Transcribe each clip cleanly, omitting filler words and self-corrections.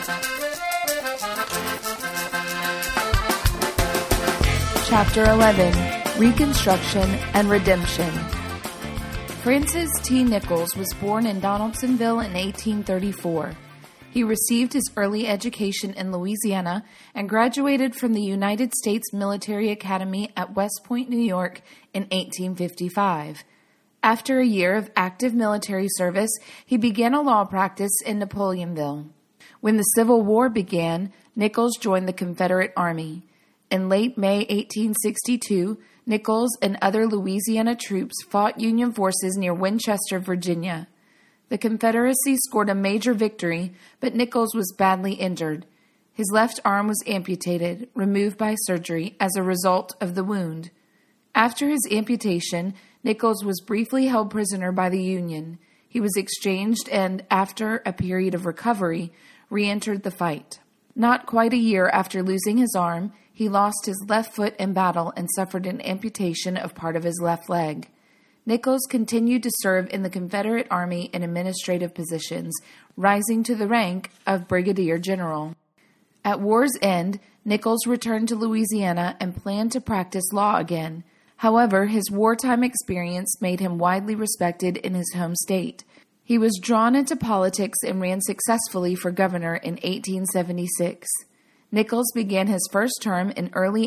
Chapter 11, Reconstruction and Redemption. Francis T. Nichols was born in Donaldsonville in 1834. He received his early education in Louisiana and graduated from the United States Military Academy at West Point, New York in 1855. After a year of active military service, he began a law practice in Napoleonville. When the Civil War began, Nichols joined the Confederate Army. In late May 1862, Nichols and other Louisiana troops fought Union forces near Winchester, Virginia. The Confederacy scored a major victory, but Nichols was badly injured. His left arm was amputated, removed by surgery, as a result of the wound. After his amputation, Nichols was briefly held prisoner by the Union. He was exchanged and, after a period of recovery, re-entered the fight. Not quite a year after losing his arm, he lost his left foot in battle and suffered an amputation of part of his left leg. Nichols continued to serve in the Confederate Army in administrative positions, rising to the rank of brigadier general. At war's end, Nichols returned to Louisiana and planned to practice law again. However, his wartime experience made him widely respected in his home state. He was drawn into politics and ran successfully for governor in 1876. Nichols began his first term in early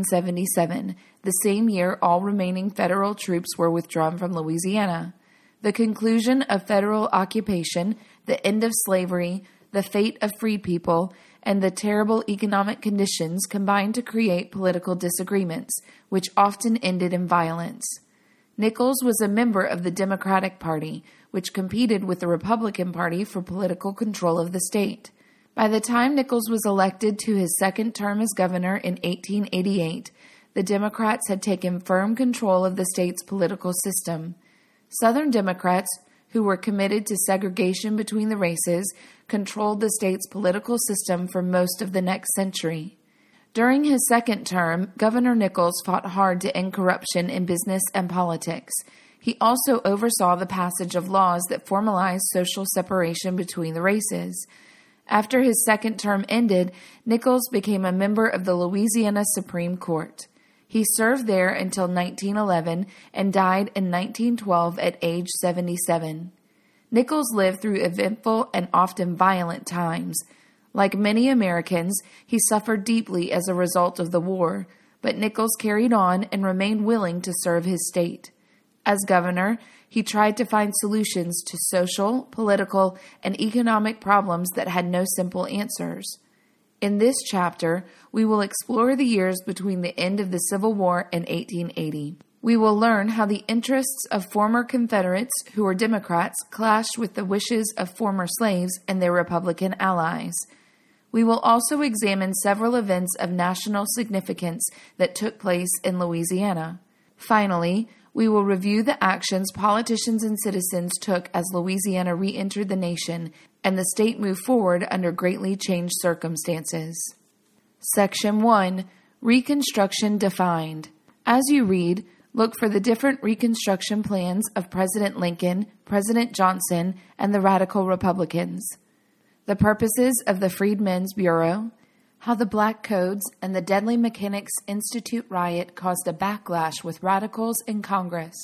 1877, the same year all remaining federal troops were withdrawn from Louisiana. The conclusion of federal occupation, the end of slavery, the fate of freed people, and the terrible economic conditions combined to create political disagreements, which often ended in violence. Nichols was a member of the Democratic Party, which competed with the Republican Party for political control of the state. By the time Nichols was elected to his second term as governor in 1888, the Democrats had taken firm control of the state's political system. Southern Democrats, who were committed to segregation between the races, controlled the state's political system for most of the next century. During his second term, Governor Nichols fought hard to end corruption in business and politics. He also oversaw the passage of laws that formalized social separation between the races. After his second term ended, Nichols became a member of the Louisiana Supreme Court. He served there until 1911 and died in 1912 at age 77. Nichols lived through eventful and often violent times. Like many Americans, he suffered deeply as a result of the war, but Nichols carried on and remained willing to serve his state. As governor, he tried to find solutions to social, political, and economic problems that had no simple answers. In this chapter, we will explore the years between the end of the Civil War and 1880. We will learn how the interests of former Confederates who were Democrats clashed with the wishes of former slaves and their Republican allies. We will also examine several events of national significance that took place in Louisiana. Finally, we will review the actions politicians and citizens took as Louisiana re-entered the nation and the state moved forward under greatly changed circumstances. Section 1. Reconstruction Defined. As you read, look for the different Reconstruction plans of President Lincoln, President Johnson, and the Radical Republicans. The purposes of the Freedmen's Bureau, how the Black Codes and the deadly Mechanics Institute riot caused a backlash with radicals in Congress.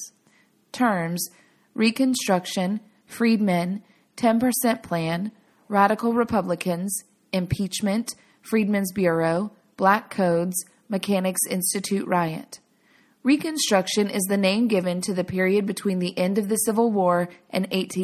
Terms: Reconstruction, Freedmen, 10% Plan, Radical Republicans, Impeachment, Freedmen's Bureau, Black Codes, Mechanics Institute riot. Reconstruction is the name given to the period between the end of the Civil War and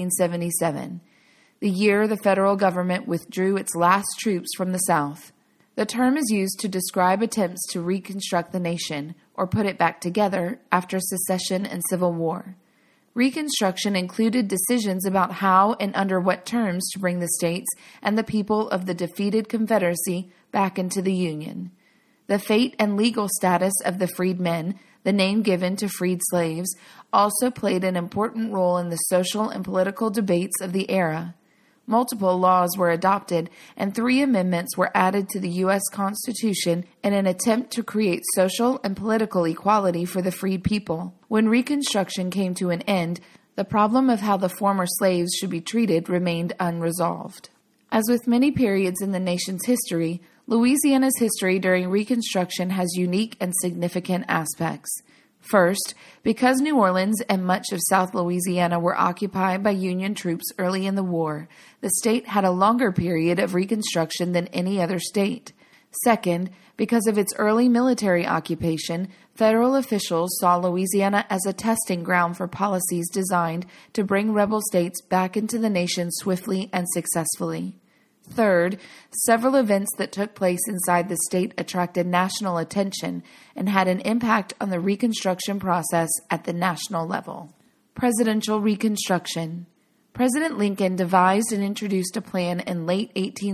1877, the year the federal government withdrew its last troops from the South. The term is used to describe attempts to reconstruct the nation, or put it back together, after secession and Civil War. Reconstruction included decisions about how and under what terms to bring the states and the people of the defeated Confederacy back into the Union. The fate and legal status of the freedmen, the name given to freed slaves, also played an important role in the social and political debates of the era. Multiple laws were adopted, and 3 amendments were added to the U.S. Constitution in an attempt to create social and political equality for the freed people. When Reconstruction came to an end, the problem of how the former slaves should be treated remained unresolved. As with many periods in the nation's history, Louisiana's history during Reconstruction has unique and significant aspects. First, because New Orleans and much of South Louisiana were occupied by Union troops early in the war, the state had a longer period of Reconstruction than any other state. Second, because of its early military occupation, federal officials saw Louisiana as a testing ground for policies designed to bring rebel states back into the nation swiftly and successfully. Third, several events that took place inside the state attracted national attention and had an impact on the Reconstruction process at the national level. Presidential Reconstruction. President Lincoln devised and introduced a plan in late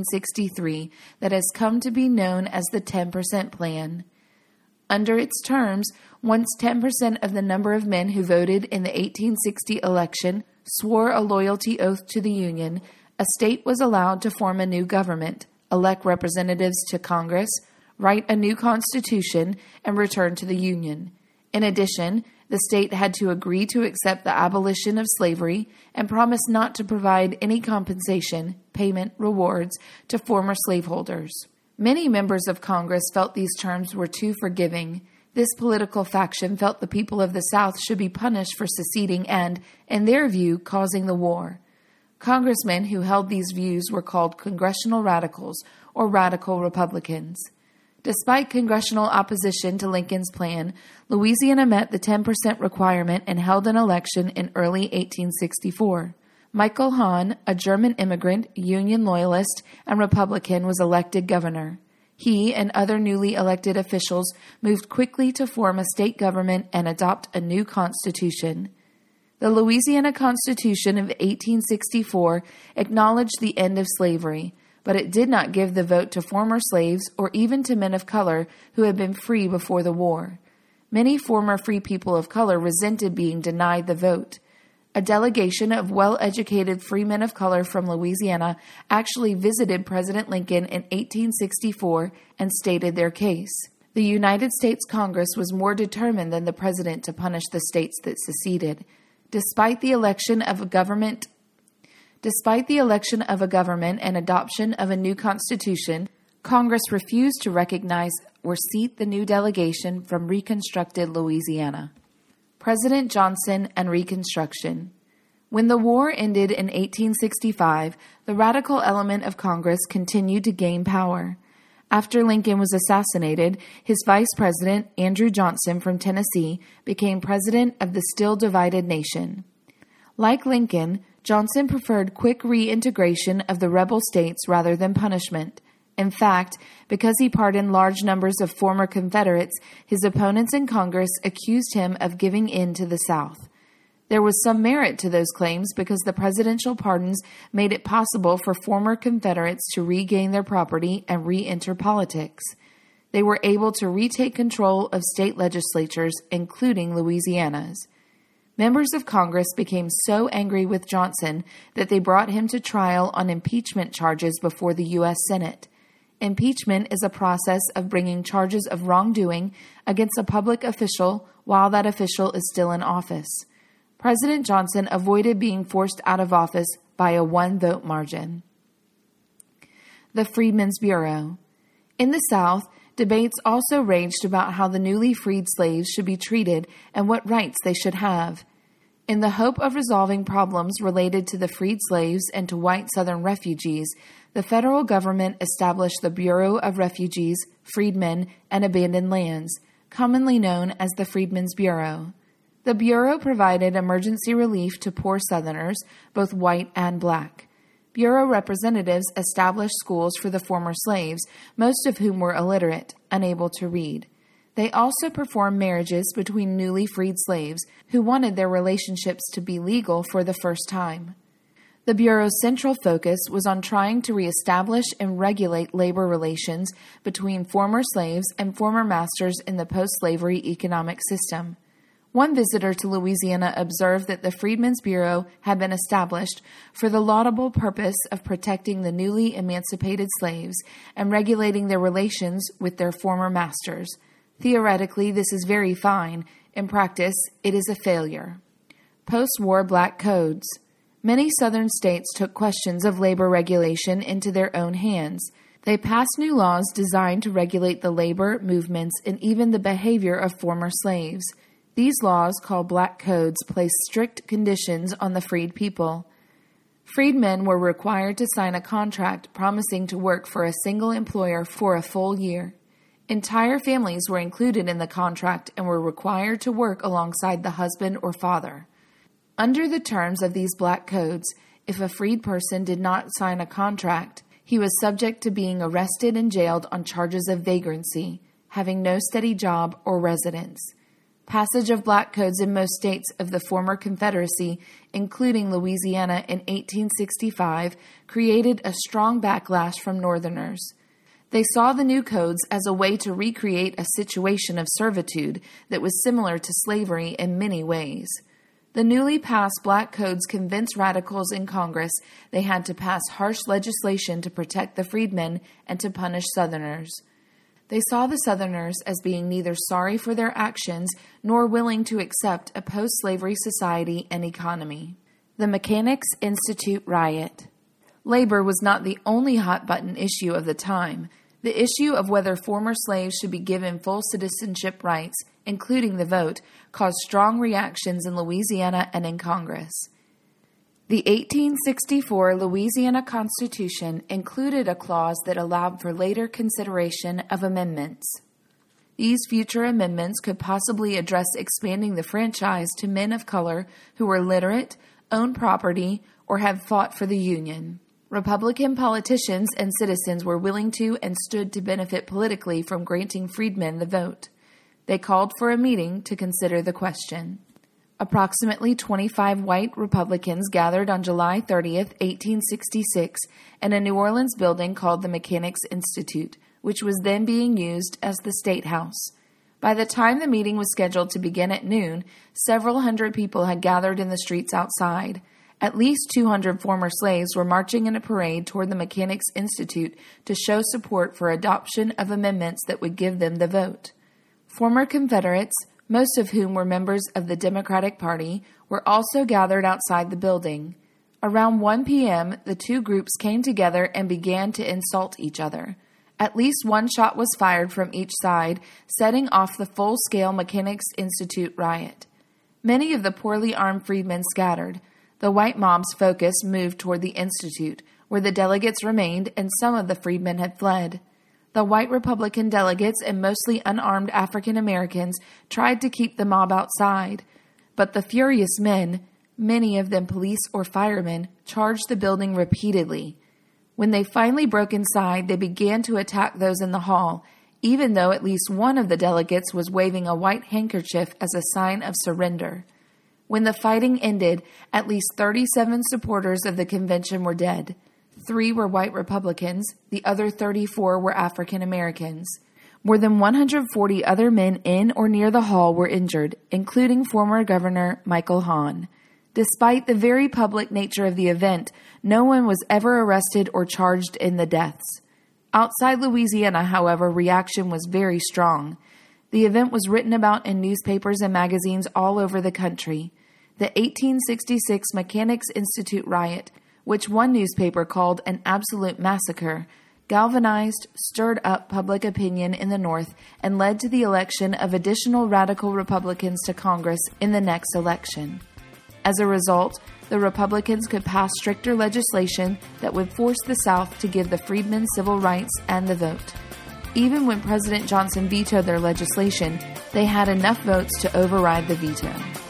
1863 that has come to be known as the 10% Plan. Under its terms, once 10% of the number of men who voted in the 1860 election swore a loyalty oath to the Union, a state was allowed to form a new government, elect representatives to Congress, write a new constitution, and return to the Union. In addition, the state had to agree to accept the abolition of slavery and promise not to provide any compensation, payment, rewards to former slaveholders. Many members of Congress felt these terms were too forgiving. This political faction felt the people of the South should be punished for seceding and, in their view, causing the war. Congressmen who held these views were called Congressional Radicals or Radical Republicans. Despite congressional opposition to Lincoln's plan, Louisiana met the 10% requirement and held an election in early 1864. Michael Hahn, a German immigrant, Union loyalist, and Republican, was elected governor. He and other newly elected officials moved quickly to form a state government and adopt a new constitution. The Louisiana Constitution of 1864 acknowledged the end of slavery, but it did not give the vote to former slaves or even to men of color who had been free before the war. Many former free people of color resented being denied the vote. A delegation of well-educated free men of color from Louisiana actually visited President Lincoln in 1864 and stated their case. The United States Congress was more determined than the president to punish the states that seceded. Despite the election of a government and adoption of a new constitution, Congress refused to recognize or seat the new delegation from reconstructed Louisiana. President Johnson and Reconstruction. When the war ended in 1865, the radical element of Congress continued to gain power. After Lincoln was assassinated, his vice president, Andrew Johnson from Tennessee, became president of the still divided nation. Like Lincoln, Johnson preferred quick reintegration of the rebel states rather than punishment. In fact, because he pardoned large numbers of former Confederates, his opponents in Congress accused him of giving in to the South. There was some merit to those claims because the presidential pardons made it possible for former Confederates to regain their property and re-enter politics. They were able to retake control of state legislatures, including Louisiana's. Members of Congress became so angry with Johnson that they brought him to trial on impeachment charges before the U.S. Senate. Impeachment is a process of bringing charges of wrongdoing against a public official while that official is still in office. President Johnson avoided being forced out of office by a one-vote margin. The Freedmen's Bureau. In the South, debates also raged about how the newly freed slaves should be treated and what rights they should have. In the hope of resolving problems related to the freed slaves and to white Southern refugees, the federal government established the Bureau of Refugees, Freedmen, and Abandoned Lands, commonly known as the Freedmen's Bureau. The Bureau provided emergency relief to poor Southerners, both white and black. Bureau representatives established schools for the former slaves, most of whom were illiterate, unable to read. They also performed marriages between newly freed slaves who wanted their relationships to be legal for the first time. The Bureau's central focus was on trying to reestablish and regulate labor relations between former slaves and former masters in the post-slavery economic system. One visitor to Louisiana observed that the Freedmen's Bureau had been established for the laudable purpose of protecting the newly emancipated slaves and regulating their relations with their former masters. Theoretically, this is very fine. In practice, it is a failure. Post-war black codes. Many Southern states took questions of labor regulation into their own hands. They passed new laws designed to regulate the labor, movements, and even the behavior of former slaves. These laws, called Black Codes, placed strict conditions on the freed people. Freedmen were required to sign a contract promising to work for a single employer for a full year. Entire families were included in the contract and were required to work alongside the husband or father. Under the terms of these Black Codes, if a freed person did not sign a contract, he was subject to being arrested and jailed on charges of vagrancy, having no steady job or residence. Passage of Black Codes in most states of the former Confederacy, including Louisiana in 1865, created a strong backlash from Northerners. They saw the new codes as a way to recreate a situation of servitude that was similar to slavery in many ways. The newly passed Black Codes convinced radicals in Congress they had to pass harsh legislation to protect the freedmen and to punish Southerners. They saw the Southerners as being neither sorry for their actions nor willing to accept a post-slavery society and economy. The Mechanics' Institute riot. Labor was not the only hot-button issue of the time. The issue of whether former slaves should be given full citizenship rights, including the vote, caused strong reactions in Louisiana and in Congress. The 1864 Louisiana Constitution included a clause that allowed for later consideration of amendments. These future amendments could possibly address expanding the franchise to men of color who were literate, owned property, or had fought for the Union. Republican politicians and citizens were willing to and stood to benefit politically from granting freedmen the vote. They called for a meeting to consider the question. Approximately 25 white Republicans gathered on July 30, 1866, in a New Orleans building called the Mechanics' Institute, which was then being used as the State House. By the time the meeting was scheduled to begin at noon, several hundred people had gathered in the streets outside. At least 200 former slaves were marching in a parade toward the Mechanics' Institute to show support for adoption of amendments that would give them the vote. Former Confederates, most of whom were members of the Democratic Party, were also gathered outside the building. Around 1 p.m., the two groups came together and began to insult each other. At least one shot was fired from each side, setting off the full-scale Mechanics' Institute riot. Many of the poorly armed freedmen scattered. The white mob's focus moved toward the Institute, where the delegates remained and some of the freedmen had fled. The white Republican delegates and mostly unarmed African Americans tried to keep the mob outside, but the furious men, many of them police or firemen, charged the building repeatedly. When they finally broke inside, they began to attack those in the hall, even though at least one of the delegates was waving a white handkerchief as a sign of surrender. When the fighting ended, at least 37 supporters of the convention were dead. 3 were white Republicans, the other 34 were African Americans. More than 140 other men in or near the hall were injured, including former Governor Michael Hahn. Despite the very public nature of the event, no one was ever arrested or charged in the deaths. Outside Louisiana, however, reaction was very strong. The event was written about in newspapers and magazines all over the country. The 1866 Mechanics' Institute riot, which one newspaper called an absolute massacre, galvanized, stirred up public opinion in the North and led to the election of additional radical Republicans to Congress in the next election. As a result, the Republicans could pass stricter legislation that would force the South to give the freedmen civil rights and the vote. Even when President Johnson vetoed their legislation, they had enough votes to override the veto.